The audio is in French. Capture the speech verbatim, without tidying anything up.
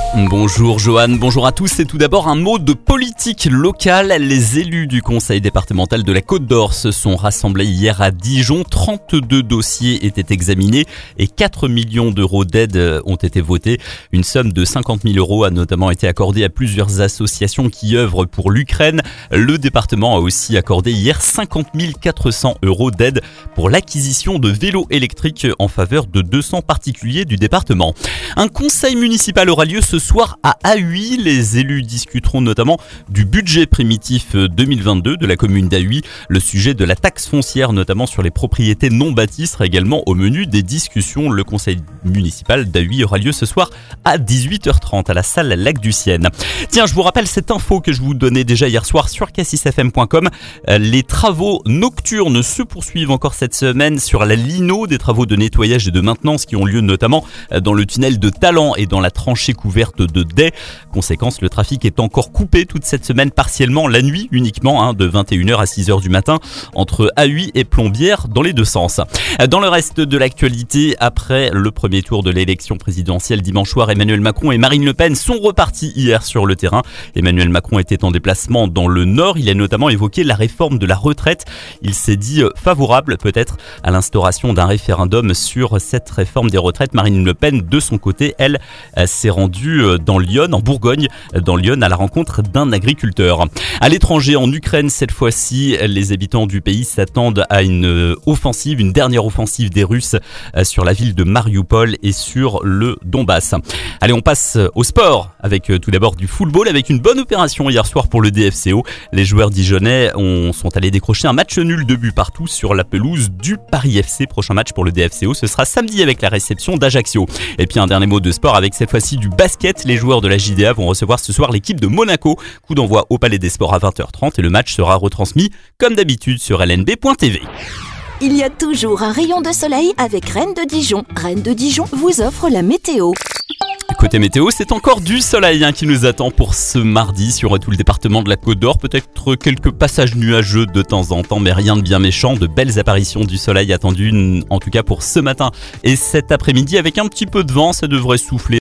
Bonjour Johan, bonjour à tous et tout d'abord un mot de politique locale. Les élus du conseil départemental de la Côte d'Or se sont rassemblés hier à Dijon. trente-deux dossiers étaient examinés et quatre millions d'euros d'aide ont été votés. Une somme de cinquante mille euros a notamment été accordée à plusieurs associations qui œuvrent pour l'Ukraine. Le département a aussi accordé hier cinquante mille quatre cents euros d'aide pour l'acquisition de vélos électriques en faveur de deux cents particuliers du département. Un conseil municipal aura lieu ce soir à Ahuy. Les élus discuteront notamment du budget primitif deux mille vingt-deux de la commune d'Ahuy. Le sujet de la taxe foncière, notamment sur les propriétés non bâties, sera également au menu des discussions. Le conseil municipal d'Ahuy aura lieu ce soir à dix-huit heures trente à la salle Lac du Sienne. Tiens, je vous rappelle cette info que je vous donnais déjà hier soir sur cassis f m point com. Les travaux nocturnes se poursuivent encore cette semaine sur la Lino, des travaux de nettoyage et de maintenance qui ont lieu notamment dans le tunnel de Talent et dans la tranchée couverte de Day. Conséquence, le trafic est encore coupé toute cette semaine partiellement, la nuit uniquement, hein, de vingt et une heures à six heures du matin, entre Ahuy et Plombières dans les deux sens. Dans le reste de l'actualité, après le premier tour de l'élection présidentielle dimanche soir, Emmanuel Macron et Marine Le Pen sont repartis hier sur le terrain. Emmanuel Macron était en déplacement dans le Nord. Il a notamment évoqué la réforme de la retraite. Il s'est dit favorable peut-être à l'instauration d'un référendum sur cette réforme des retraites. Marine Le Pen, de son côté, elle, s'est rendue dans Lyon, en Bourgogne, dans Lyon, à la rencontre d'un agriculteur. À l'étranger, en Ukraine, cette fois-ci, les habitants du pays s'attendent à une offensive, une dernière offensive des Russes sur la ville de Mariupol et sur le Donbass. Allez, on passe au sport avec tout d'abord du football, avec une bonne opération hier soir pour le D F C O. Les joueurs dijonnais ont, sont allés décrocher un match nul de but partout sur la pelouse du Paris F C. Prochain match pour le D F C O, ce sera samedi avec la réception d'Ajaccio. Et puis un dernier mot de sport avec cette fois-ci du basket. Les joueurs de la J D A vont recevoir ce soir l'équipe de Monaco. Coup d'envoi au Palais des Sports à vingt heures trente et le match sera retransmis comme d'habitude sur L N B point T V. Il y a toujours un rayon de soleil avec Rennes de Dijon. Rennes de Dijon vous offre la météo. Côté météo, c'est encore du soleil hein, qui nous attend pour ce mardi sur tout le département de la Côte d'Or. Peut-être quelques passages nuageux de temps en temps, mais rien de bien méchant. De belles apparitions du soleil attendues, en tout cas pour ce matin et cet après-midi. Avec un petit peu de vent, ça devrait souffler